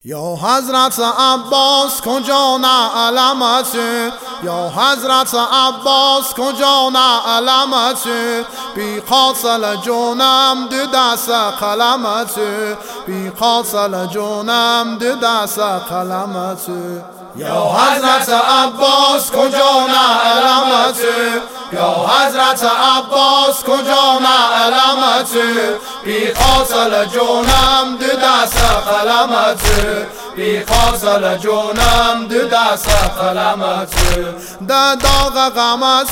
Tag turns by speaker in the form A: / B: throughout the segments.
A: یا حضرت عباس کجا نه علمت، یا حضرت عباس کجا نه علمت، بی قاصل جونم دو دست قلمت، بی قاصل جونم دو دست قلمت. یا حضرت عباس کجا نه علمت، یا حضرت عباس کجا نه علمت، بی قاصل جونم دو دست قلمت، بی قاصل جونم دو دست قلمت. ده داغ غمت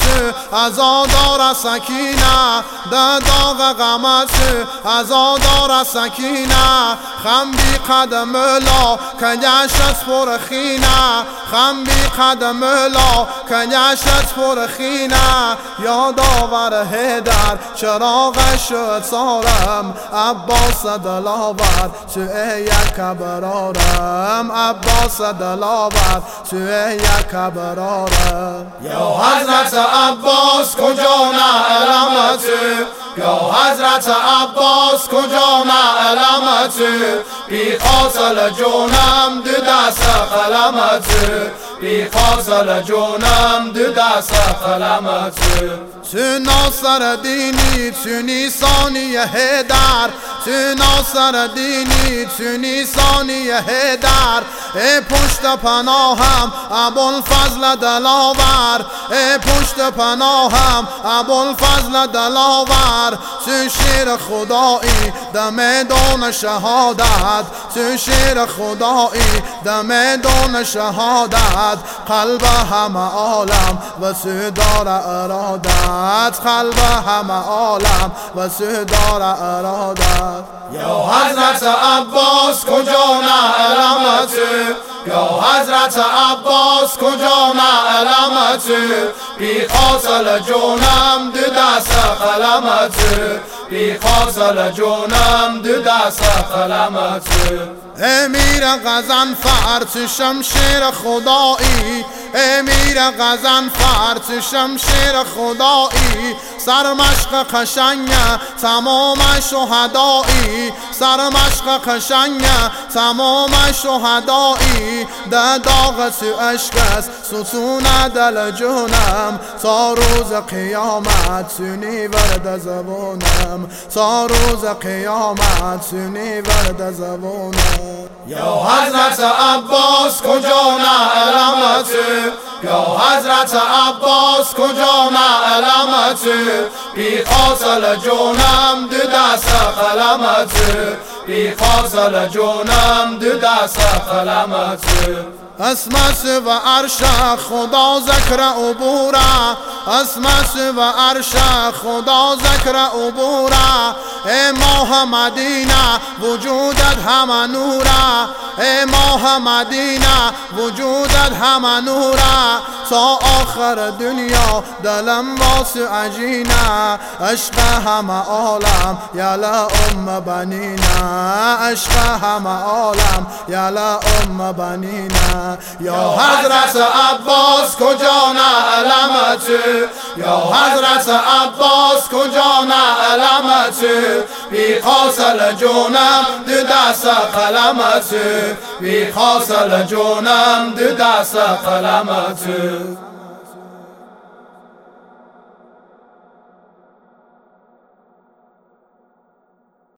A: عزادار سکینه، ده داغ غمت عزادار سکینه، خم بی قدم لا کنیشت پر خینه، خم بی قدم لا کنیشت پر خینه. یادآور حیدر چراغش سارم، عباس دلاور توی یک ابرارم، عباس دلاور توی یک ابرارم. یا حضرت عباس کجا نه علمت، یا حضرت عباس کجا نه علمت، بی قاصل جونم دو دست قلمت، بی قاصل جونم دو دست قلمت. تو ناصر دینی تو نیسانی حیدر، تو ناصر دینی تو نیسانی حیدر، ای پشت پناهم ابوالفضل دلاور، ای پشت پناهم ابوالفضل دلاور. تو شیر خدایی در میدان شهادت، تو شیر خدایی در میدان شهادت، قلب همه عالم و تو دار ارادت، قلب همه عالم و تو دار ارادت. یا حضرت عباس کجا نه علمت، یا حضرت عباس کجا نه علمت، بی قاصل جونم دو دست قلمت، بی قاصل جونم دو دست قلمت. امیر غضنفر تو شمشیر خدایی، امیر غضنفر تو شمشیر خدایی، سرمشق قشنگ تمام شهدایی، سرمشق قشنگ تمام شهدایی. ده داغ تو عشق است ستون دل جونم، تا روز قیامت سنی ورد زبونم، تا روز قیامت سنی ورد زبونم. یا حضرت عباس کجا نه علمت، یا حضرت عباس کجا نه علمت، بی قاصل جونم دو دست قلمت، بی قاصل جونم دو دست قلمت. اسمت و عرش خدا ذکر عبوره، اسمت و عرش خدا ذکر عبوره. ای ماه مدینه وجودت همه نوره، ای ماه مدینه وجودت همه نوره. تا آخر دنیا دلم واسه عجینه، عشق همه عالم یلا ام بنینه، عشق همه عالم یلا ام بنینه. یا حضرت عباس کجا نه علمت، یا حضرت عباس کجا نه علمت، بی قاصل جونم دو دست قلمت، بی قاصل جونم دو دست قلمت.